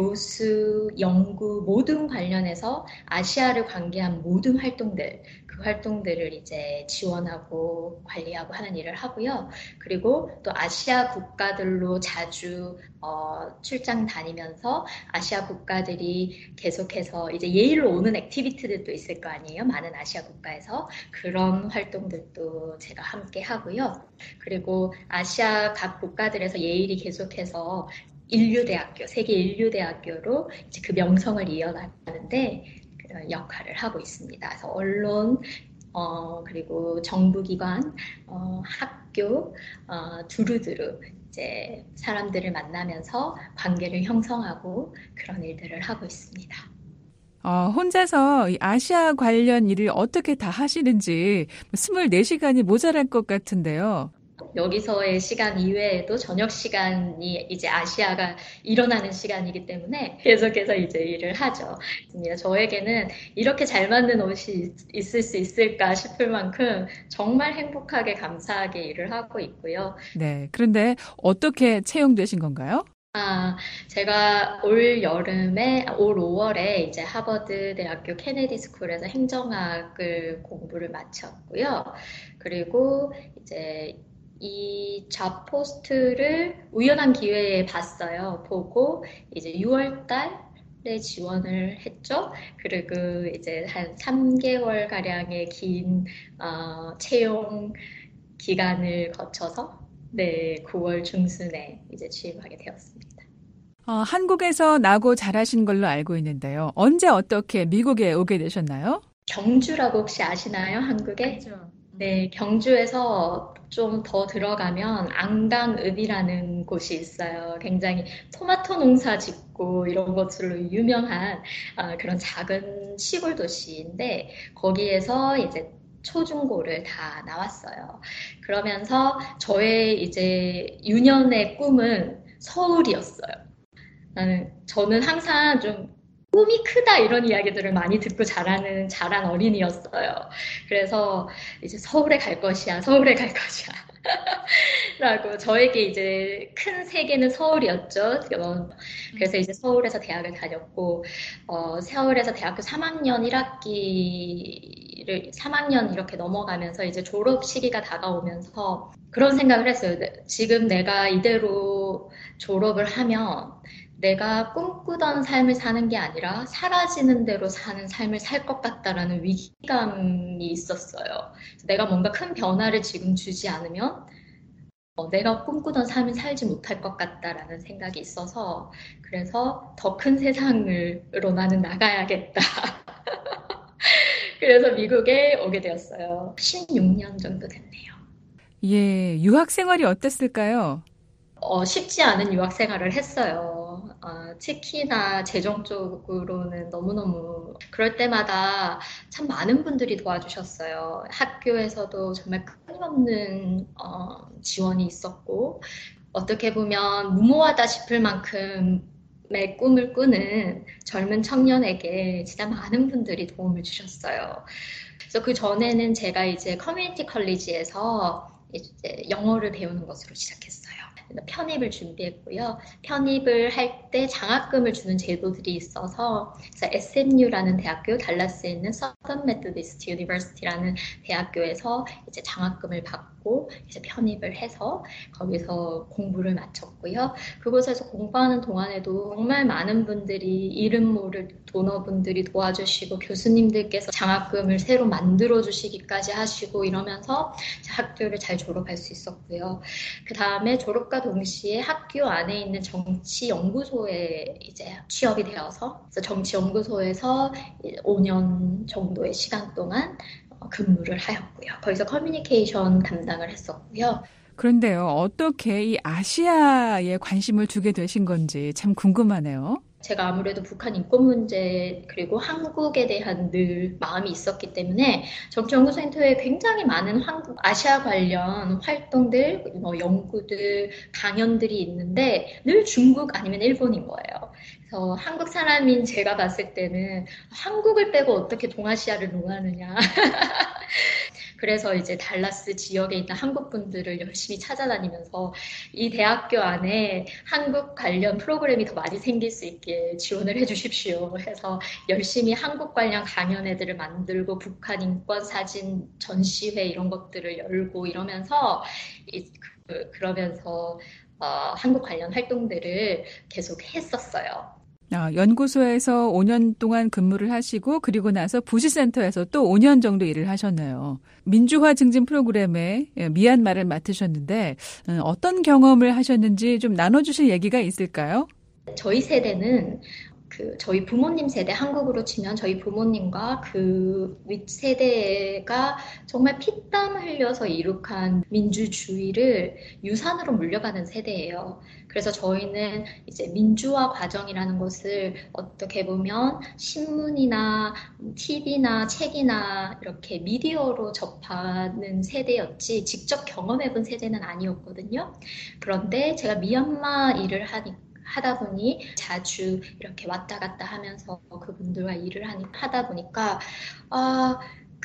교수, 연구 모든 관련해서 아시아를 관계한 모든 활동들, 그 활동들을 이제 지원하고 관리하고 하는 일을 하고요. 그리고 또 아시아 국가들로 자주 어, 출장 다니면서 아시아 국가들이 계속해서 이제 예일로 오는 액티비티들도 있을 거 아니에요. 많은 아시아 국가에서 그런 활동들도 제가 함께 하고요. 그리고 아시아 각 국가들에서 예일이 계속해서 인류대학교, 세계 인류대학교로 이제 그 명성을 이어나가는데 그런 역할을 하고 있습니다. 그래서 언론, 어, 그리고 정부기관, 어, 학교, 어, 두루두루 이제 사람들을 만나면서 관계를 형성하고 그런 일들을 하고 있습니다. 어, 혼자서 이 아시아 관련 일을 어떻게 다 하시는지 스물네 시간이 모자랄 것 같은데요. 여기서의 시간 이외에도 저녁 시간이 이제 아시아가 일어나는 시간이기 때문에 계속해서 이제 일을 하죠. 저에게는 이렇게 잘 맞는 옷이 있을 수 있을까 싶을 만큼 정말 행복하게 감사하게 일을 하고 있고요. 네, 그런데 어떻게 채용되신 건가요? 아, 제가 올 여름에, 올 오월에 이제 하버드 대학교 케네디 스쿨에서 행정학을 공부를 마쳤고요. 그리고 이제 이 잡 포스트를 우연한 기회에 봤어요. 보고 이제 유월 달에 지원을 했죠. 그리고 이제 한 삼 개월 가량의 긴 어, 채용 기간을 거쳐서 네, 구월 중순에 이제 취임하게 되었습니다. 어, 한국에서 나고 자라신 걸로 알고 있는데요. 언제 어떻게 미국에 오게 되셨나요? 경주라고 혹시 아시나요? 한국에? 그렇죠. 네, 경주에서 좀 더 들어가면 앙당읍이라는 곳이 있어요. 굉장히 토마토 농사 짓고 이런 것들로 유명한 어, 그런 작은 시골 도시인데 거기에서 이제 초중고를 다 나왔어요. 그러면서 저의 이제 유년의 꿈은 서울이었어요. 나는, 저는 항상 좀 꿈이 크다 이런 이야기들을 많이 듣고 자라는 자란 어린이였어요. 그래서 이제 서울에 갈 것이야, 서울에 갈 것이야. 라고 저에게 이제 큰 세계는 서울이었죠. 어, 그래서 이제 서울에서 대학을 다녔고 어, 서울에서 대학교 삼 학년 일 학기를 삼 학년 이렇게 넘어가면서 이제 졸업 시기가 다가오면서 그런 생각을 했어요. 지금 내가 이대로 졸업을 하면 내가 꿈꾸던 삶을 사는 게 아니라 사라지는 대로 사는 삶을 살 것 같다라는 위기감이 있었어요. 내가 뭔가 큰 변화를 지금 주지 않으면 어, 내가 꿈꾸던 삶을 살지 못할 것 같다라는 생각이 있어서 그래서 더 큰 세상으로 나는 나가야겠다. 그래서 미국에 오게 되었어요. 십육 년 정도 됐네요. 예, 유학 생활이 어땠을까요? 어, 쉽지 않은 유학 생활을 했어요. 어, 특히나 재정 쪽으로는 너무너무 그럴 때마다 참 많은 분들이 도와주셨어요. 학교에서도 정말 끊임없는 어, 지원이 있었고 어떻게 보면 무모하다 싶을 만큼의 꿈을 꾸는 젊은 청년에게 진짜 많은 분들이 도움을 주셨어요. 그래서 그 전에는 제가 이제 커뮤니티 컬리지에서 이제 영어를 배우는 것으로 시작했어요. 편입을 준비했고요. 편입을 할 때 장학금을 주는 제도들이 있어서 그래서 에스엠유라는 대학교, 달라스에 있는 Southern Methodist University라는 대학교에서 이제 장학금을 받고 이제 편입을 해서 거기서 공부를 마쳤고요. 그곳에서 공부하는 동안에도 정말 많은 분들이 이름 모를 도너분들이 도와주시고 교수님들께서 장학금을 새로 만들어 주시기까지 하시고 이러면서 학교를 잘 졸업할 수 있었고요. 그 다음에 졸업과 동시에 학교 안에 있는 정치 연구소에 이제 취업이 되어서 그래서 정치 연구소에서 오 년 정도의 시간 동안 근무를 하였고요. 거기서 커뮤니케이션 담당을 했었고요. 그런데요, 어떻게 이 아시아에 관심을 두게 되신 건지 참 궁금하네요. 제가 아무래도 북한 인권 문제 그리고 한국에 대한 늘 마음이 있었기 때문에 정치연구센터에 굉장히 많은 한국, 아시아 관련 활동들, 뭐 연구들, 강연들이 있는데 늘 중국 아니면 일본인 거예요. 그래서 한국 사람인 제가 봤을 때는 한국을 빼고 어떻게 동아시아를 논하느냐. 그래서 이제 달라스 지역에 있는 한국 분들을 열심히 찾아다니면서 이 대학교 안에 한국 관련 프로그램이 더 많이 생길 수 있게 지원을 해주십시오. 해서 열심히 한국 관련 강연회들을 만들고 북한 인권 사진 전시회 이런 것들을 열고 이러면서 이, 그, 그러면서 어, 한국 관련 활동들을 계속 했었어요. 아, 연구소에서 오 년 동안 근무를 하시고 그리고 나서 부시센터에서 또 오 년 정도 일을 하셨네요. 민주화 증진 프로그램에 미얀마를 맡으셨는데 어떤 경험을 하셨는지 좀 나눠주실 얘기가 있을까요? 저희 세대는 그 저희 부모님 세대, 한국으로 치면 저희 부모님과 그 윗세대가 정말 피땀 흘려서 이룩한 민주주의를 유산으로 물려가는 세대예요. 그래서 저희는 이제 민주화 과정이라는 것을 어떻게 보면 신문이나 티비나 책이나 이렇게 미디어로 접하는 세대였지 직접 경험해본 세대는 아니었거든요. 그런데 제가 미얀마 일을 하니까 하다 보니 자주 이렇게 왔다 갔다 하면서 그분들과 일을 하니, 하다 보니까 아,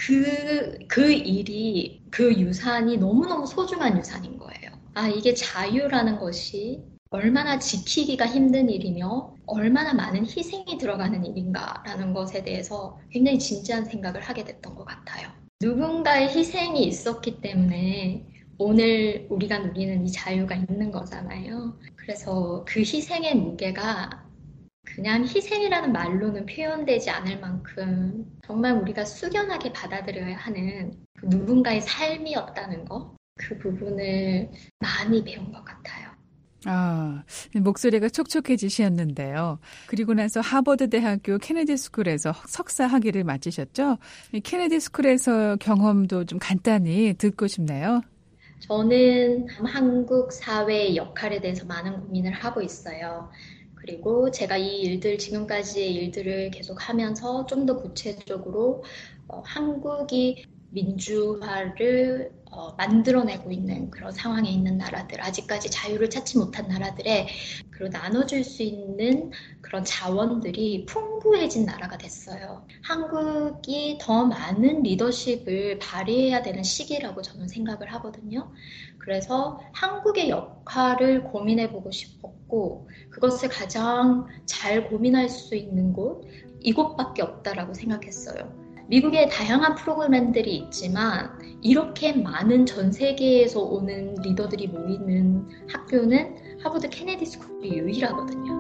그, 그 일이, 그 유산이 너무너무 소중한 유산인 거예요. 아, 이게 자유라는 것이 얼마나 지키기가 힘든 일이며 얼마나 많은 희생이 들어가는 일인가라는 것에 대해서 굉장히 진지한 생각을 하게 됐던 것 같아요. 누군가의 희생이 있었기 때문에 오늘 우리가 누리는 이 자유가 있는 거잖아요. 그래서 그 희생의 무게가 그냥 희생이라는 말로는 표현되지 않을 만큼 정말 우리가 숙연하게 받아들여야 하는 그 누군가의 삶이었다는 거, 그 부분을 많이 배운 것 같아요. 아, 목소리가 촉촉해지셨는데요. 그리고 나서 하버드 대학교 케네디 스쿨에서 석사 학위를 마치셨죠? 케네디 스쿨에서 경험도 좀 간단히 듣고 싶네요. 저는 한국 사회의 역할에 대해서 많은 고민을 하고 있어요. 그리고 제가 이 일들, 지금까지의 일들을 계속 하면서 좀 더 구체적으로 어, 한국이 민주화를 어, 만들어내고 있는 그런 상황에 있는 나라들, 아직까지 자유를 찾지 못한 나라들에 그리고 나눠줄 수 있는 그런 자원들이 풍부해진 나라가 됐어요. 한국이 더 많은 리더십을 발휘해야 되는 시기라고 저는 생각을 하거든요. 그래서 한국의 역할을 고민해보고 싶었고 그것을 가장 잘 고민할 수 있는 곳, 이곳밖에 없다라고 생각했어요. 미국에 다양한 프로그램들이 있지만 이렇게 많은 전 세계에서 오는 리더들이 모이는 학교는 하버드 케네디 스쿨이 유일하거든요.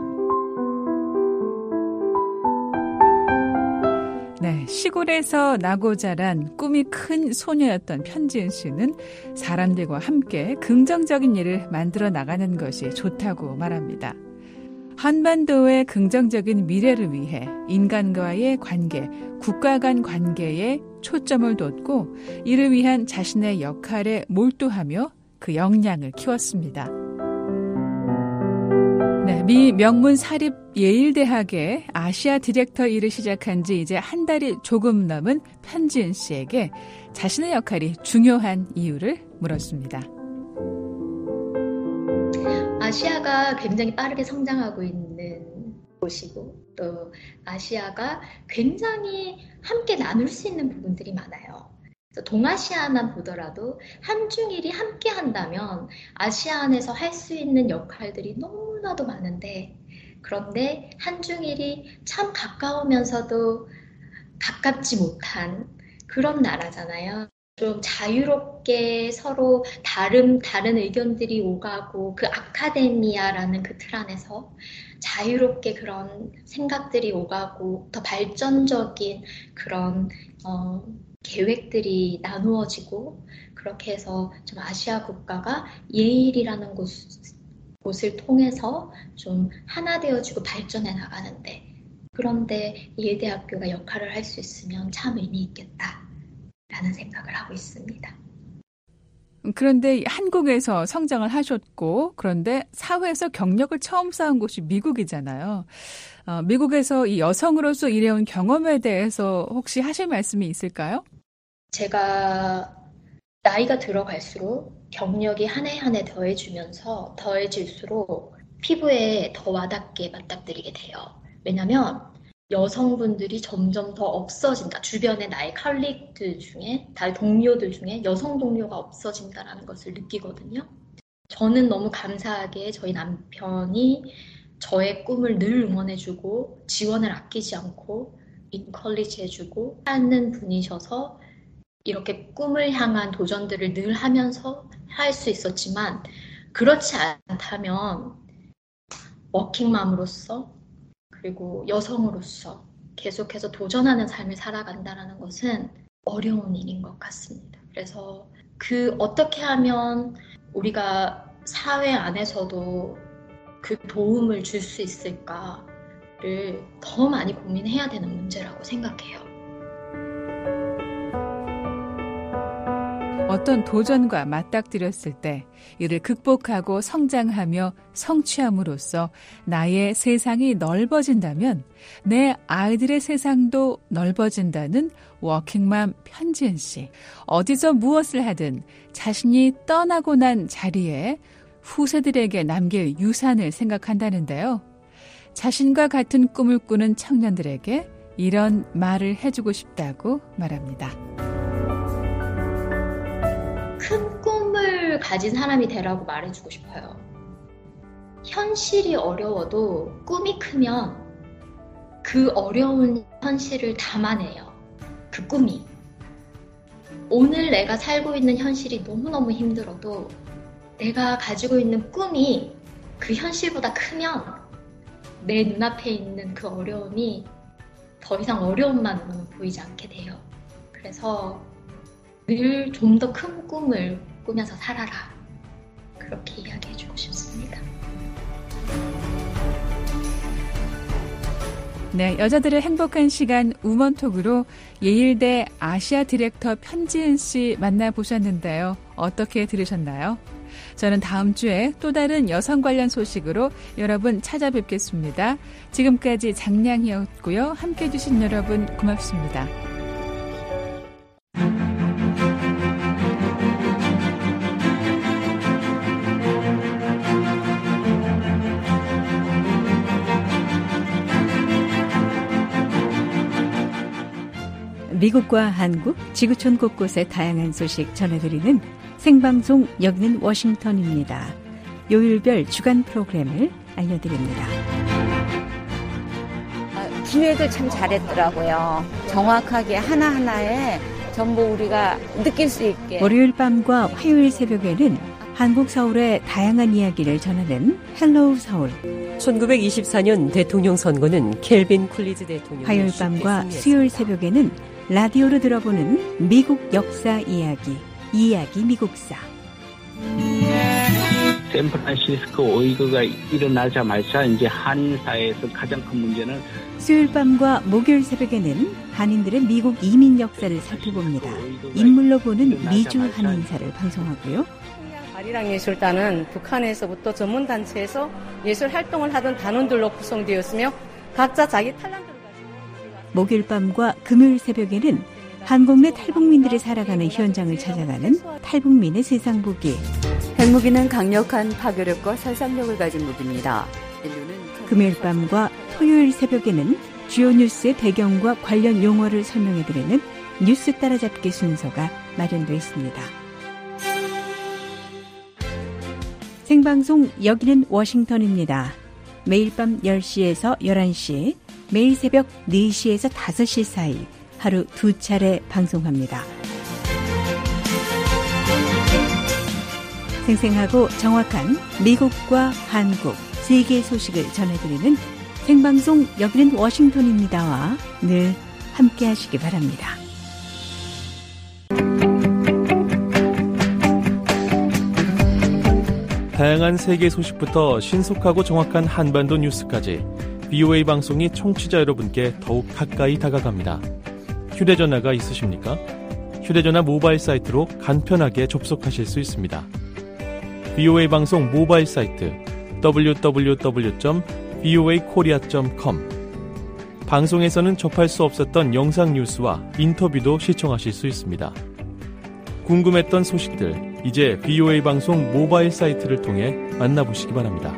네, 시골에서 나고 자란 꿈이 큰 소녀였던 편지은 씨는 사람들과 함께 긍정적인 일을 만들어 나가는 것이 좋다고 말합니다. 한반도의 긍정적인 미래를 위해 인간과의 관계, 국가 간 관계에 초점을 뒀고 이를 위한 자신의 역할에 몰두하며 그 역량을 키웠습니다. 네, 미 명문 사립 예일대학의 아시아 디렉터 일을 시작한 지 이제 한 달이 조금 넘은 편지은 씨에게 자신의 역할이 중요한 이유를 물었습니다. 아시아가 굉장히 빠르게 성장하고 있는 곳이고 또 아시아가 굉장히 함께 나눌 수 있는 부분들이 많아요. 동아시아만 보더라도 한중일이 함께 한다면 아시아 안에서 할 수 있는 역할들이 너무나도 많은데 그런데 한중일이 참 가까우면서도 가깝지 못한 그런 나라잖아요. 좀 자유롭게 서로 다른, 다른 의견들이 오가고 그 아카데미아라는 그 틀 안에서 자유롭게 그런 생각들이 오가고 더 발전적인 그런 어, 계획들이 나누어지고 그렇게 해서 좀 아시아 국가가 예일이라는 곳, 곳을 통해서 좀 하나 되어지고 발전해 나가는데 그런데 예일대학교가 역할을 할 수 있으면 참 의미 있겠다. 라는 생각을 하고 있습니다. 그런데 한국에서 성장을 하셨고 그런데 사회에서 경력을 처음 쌓은 곳이 미국이잖아요. 어, 미국에서 이 여성으로서 일해온 경험에 대해서 혹시 하실 말씀이 있을까요? 제가 나이가 들어갈수록 경력이 한 해 한 해 더해지면서 더해질수록 피부에 더 와닿게 맞닥뜨리게 돼요. 왜냐하면 여성분들이 점점 더 없어진다. 주변에 나의 컬리그들 중에, 나의 동료들 중에 여성 동료가 없어진다라는 것을 느끼거든요. 저는 너무 감사하게 저희 남편이 저의 꿈을 늘 응원해주고 지원을 아끼지 않고 인컬리지 해주고 하는 분이셔서 이렇게 꿈을 향한 도전들을 늘 하면서 할 수 있었지만 그렇지 않다면 워킹맘으로서 그리고 여성으로서 계속해서 도전하는 삶을 살아간다는 것은 어려운 일인 것 같습니다. 그래서 그 어떻게 하면 우리가 사회 안에서도 그 도움을 줄 수 있을까를 더 많이 고민해야 되는 문제라고 생각해요. 어떤 도전과 맞닥뜨렸을 때 이를 극복하고 성장하며 성취함으로써 나의 세상이 넓어진다면 내 아이들의 세상도 넓어진다는 워킹맘 편지은 씨. 어디서 무엇을 하든 자신이 떠나고 난 자리에 후세들에게 남길 유산을 생각한다는데요. 자신과 같은 꿈을 꾸는 청년들에게 이런 말을 해주고 싶다고 말합니다. 큰 꿈을 가진 사람이 되라고 말해주고 싶어요. 현실이 어려워도 꿈이 크면 그 어려운 현실을 담아내요. 그 꿈이. 오늘 내가 살고 있는 현실이 너무너무 힘들어도 내가 가지고 있는 꿈이 그 현실보다 크면 내 눈앞에 있는 그 어려움이 더 이상 어려움만으로는 보이지 않게 돼요. 그래서 늘 좀 더 큰 꿈을 꾸면서 살아라. 그렇게 이야기해주고 싶습니다. 네, 여자들의 행복한 시간 우먼톡으로 예일대 아시아 디렉터 편지은 씨 만나보셨는데요. 어떻게 들으셨나요? 저는 다음 주에 또 다른 여성 관련 소식으로 여러분 찾아뵙겠습니다. 지금까지 장량이었고요. 함께해 주신 여러분 고맙습니다. 미국과 한국, 지구촌 곳곳의 다양한 소식 전해드리는 생방송 여기는 워싱턴입니다. 요일별 주간 프로그램을 알려드립니다. 기획을 참 잘했더라고요. 정확하게 하나하나에 전부 우리가 느낄 수 있게. 월요일 밤과 화요일 새벽에는 한국 서울의 다양한 이야기를 전하는 헬로우 서울. 천구백이십사 년 대통령 선거는 켈빈 쿨리즈 대통령이 화요일 밤과 수요일 새벽에는 라디오로 들어보는 미국 역사 이야기, 이야기 미국사. 샌프란시스코 오이그가 일어나자마자 이제 한인 사회에서 가장 큰 문제는 수요일 밤과 목요일 새벽에는 한인들의 미국 이민 역사를 살펴봅니다. 인물로 보는 미주 한인사를 방송하고요. 아리랑예술단은 북한에서부터 전문단체에서 예술 활동을 하던 단원들로 구성되었으며 각자 자기 탤런트를 가지고 목요일 밤과 금요일 새벽에는 한국 내 탈북민들이 살아가는 현장을 찾아가는 탈북민의 세상 보기. 핵무기는 강력한 파괴력과 살상력을 가진 무기입니다. 금요일 밤과 토요일 새벽에는 주요 뉴스의 배경과 관련 용어를 설명해드리는 뉴스 따라잡기 순서가 마련되어 있습니다. 생방송 여기는 워싱턴입니다. 매일 밤 열 시에서 열한 시, 매일 새벽 네 시에서 다섯 시 사이 하루 두 차례 방송합니다. 생생하고 정확한 미국과 한국, 세계 소식을 전해드리는 생방송 여기는 워싱턴입니다와 늘 함께 하시기 바랍니다. 다양한 세계 소식부터 신속하고 정확한 한반도 뉴스까지 브이오에이 방송이 청취자 여러분께 더욱 가까이 다가갑니다. 휴대전화가 있으십니까? 휴대전화 모바일 사이트로 간편하게 접속하실 수 있습니다. 브이오에이 방송 모바일 사이트 더블유 더블유 더블유 점 브이오에이 코리아 점 컴. 방송에서는 접할 수 없었던 영상 뉴스와 인터뷰도 시청하실 수 있습니다. 궁금했던 소식들 이제 브이오에이 방송 모바일 사이트를 통해 만나보시기 바랍니다.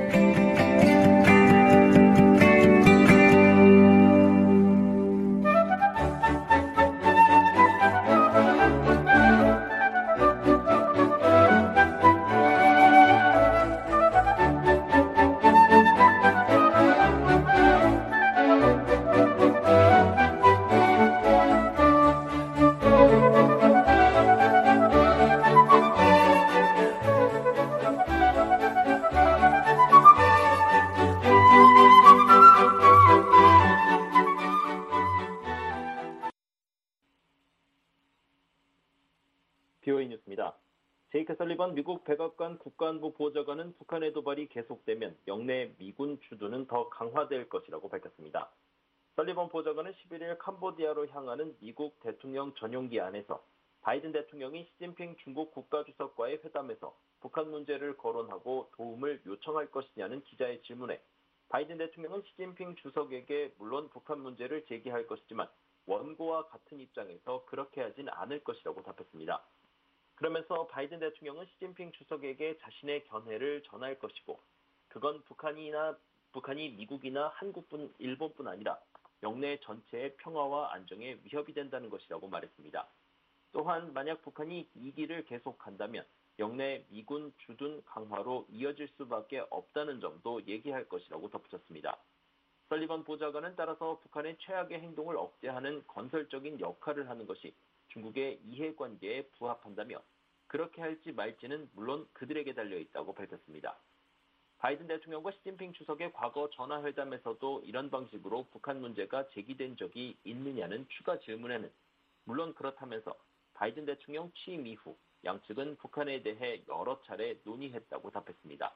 브이오에이 뉴스입니다. 제이크 설리번 미국 백악관 국가안보 보좌관은 북한의 도발이 계속되면 영내 미군 주둔은 더 강화될 것이라고 밝혔습니다. 설리번 보좌관은 십일 일 캄보디아로 향하는 미국 대통령 전용기 안에서 바이든 대통령이 시진핑 중국 국가주석과의 회담에서 북한 문제를 거론하고 도움을 요청할 것이냐는 기자의 질문에 바이든 대통령은 시진핑 주석에게 물론 북한 문제를 제기할 것이지만 원고와 같은 입장에서 그렇게 하진 않을 것이라고 답했습니다. 그러면서 바이든 대통령은 시진핑 주석에게 자신의 견해를 전할 것이고 그건 북한이나 북한이 미국이나 한국뿐 일본뿐 아니라 영내 전체의 평화와 안정에 위협이 된다는 것이라고 말했습니다. 또한 만약 북한이 이 길을 계속한다면 영내 미군 주둔 강화로 이어질 수밖에 없다는 점도 얘기할 것이라고 덧붙였습니다. 설리번 보좌관은 따라서 북한의 최악의 행동을 억제하는 건설적인 역할을 하는 것이 중국의 이해관계에 부합한다며 그렇게 할지 말지는 물론 그들에게 달려있다고 밝혔습니다. 바이든 대통령과 시진핑 주석의 과거 전화회담에서도 이런 방식으로 북한 문제가 제기된 적이 있느냐는 추가 질문에는 물론 그렇다면서 바이든 대통령 취임 이후 양측은 북한에 대해 여러 차례 논의했다고 답했습니다.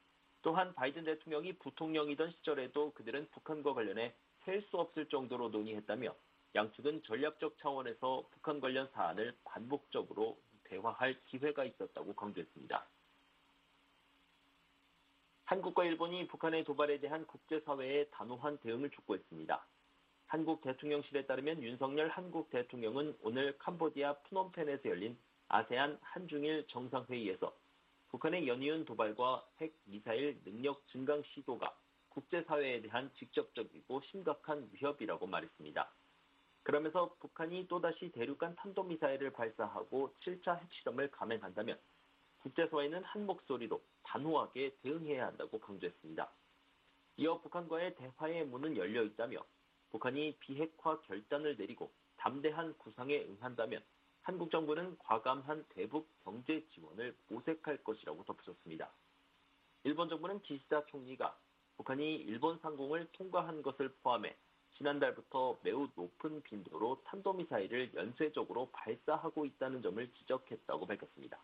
또한 바이든 대통령이 부통령이던 시절에도 그들은 북한과 관련해 셀 수 없을 정도로 논의했다며 양측은 전략적 차원에서 북한 관련 사안을 반복적으로 대화할 기회가 있었다고 강조했습니다. 한국과 일본이 북한의 도발에 대한 국제사회의 단호한 대응을 촉구했습니다. 한국 대통령실에 따르면 윤석열 한국 대통령은 오늘 캄보디아 프놈펜에서 열린 아세안 한중일 정상회의에서 북한의 연이은 도발과 핵 미사일 능력 증강 시도가 국제사회에 대한 직접적이고 심각한 위협이라고 말했습니다. 그러면서 북한이 또다시 대륙간 탄도미사일을 발사하고 칠 차 핵실험을 감행한다면 국제사회는 한 목소리로 단호하게 대응해야 한다고 강조했습니다. 이어 북한과의 대화의 문은 열려 있다며 북한이 비핵화 결단을 내리고 담대한 구상에 응한다면 한국 정부는 과감한 대북 경제 지원을 모색할 것이라고 덧붙였습니다. 일본 정부는 기시다 총리가 북한이 일본 상공을 통과한 것을 포함해 지난달부터 매우 높은 빈도로 탄도미사일을 연쇄적으로 발사하고 있다는 점을 지적했다고 밝혔습니다.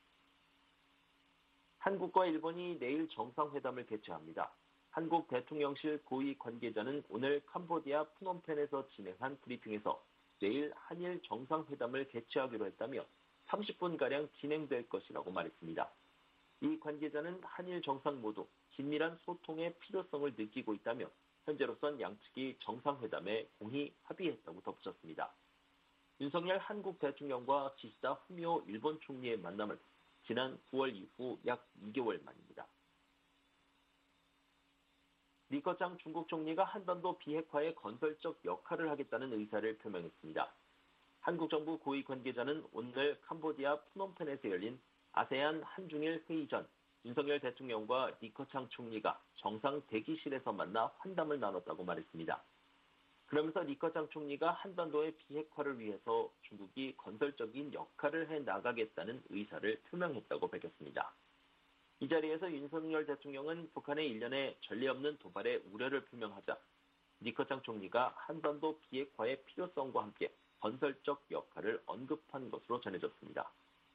한국과 일본이 내일 정상회담을 개최합니다. 한국 대통령실 고위 관계자는 오늘 캄보디아 프놈펜에서 진행한 브리핑에서 내일 한일 정상회담을 개최하기로 했다며 삼십 분가량 진행될 것이라고 말했습니다. 이 관계자는 한일 정상 모두 긴밀한 소통의 필요성을 느끼고 있다며 현재로선 양측이 정상회담에 공히 합의했다고 덧붙였습니다. 윤석열 한국 대통령과 기시다 후미오 일본 총리의 만남은 지난 구월 이후 약 이 개월 만입니다. 리커창 중국 총리가 한반도 비핵화에 건설적 역할을 하겠다는 의사를 표명했습니다. 한국 정부 고위 관계자는 오늘 캄보디아 프놈펜에서 열린 아세안 한중일 회의 전 윤석열 대통령과 리커창 총리가 정상 대기실에서 만나 환담을 나눴다고 말했습니다. 그러면서 리커창 총리가 한반도의 비핵화를 위해서 중국이 건설적인 역할을 해나가겠다는 의사를 표명했다고 밝혔습니다. 이 자리에서 윤석열 대통령은 북한의 일련의 전례 없는 도발에 우려를 표명하자 리커창 총리가 한반도 비핵화의 필요성과 함께 건설적 역할을 언급한 것으로 전해졌습니다.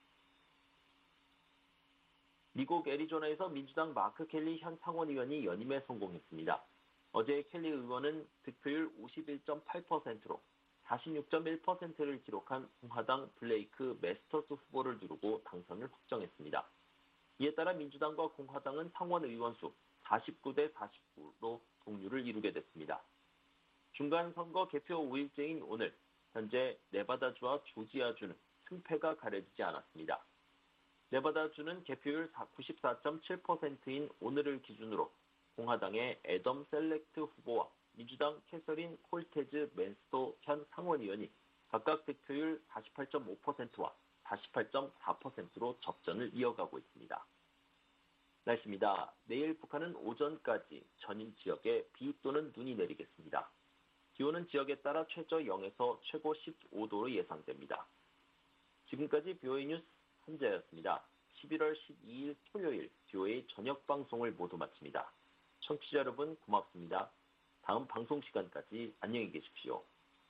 미국 애리조나에서 민주당 마크 켈리 현 상원의원이 연임에 성공했습니다. 어제 켈리 의원은 득표율 오십일 점 팔 퍼센트로 사십육 점 일 퍼센트를 기록한 공화당 블레이크 메스터스 후보를 누르고 당선을 확정했습니다. 이에 따라 민주당과 공화당은 상원 의원 수 사십구 대 사십구로 동률을 이루게 됐습니다. 중간선거 개표 오 일째인 오늘 현재 네바다주와 조지아주는 승패가 가려지지 않았습니다. 네바다주는 개표율 구십사 점 칠 퍼센트인 오늘을 기준으로 공화당의 애덤 셀렉트 후보와 민주당 캐서린 콜테즈 맨스토 현 상원의원이 각각 득표율 사십팔 점 오 퍼센트와 사십팔 점 사 퍼센트로 접전을 이어가고 있습니다. 날씨입니다. 내일 북한은 오전까지 전일 지역에 비 또는 눈이 내리겠습니다. 기온은 지역에 따라 최저 영에서 최고 십오 도로 예상됩니다. 지금까지 비오에이 뉴스 한재였습니다. 십일월 십이일 토요일 비오에이 저녁 방송을 모두 마칩니다. 청취자 여러분 고맙습니다. 다음 방송 시간까지 안녕히 계십시오.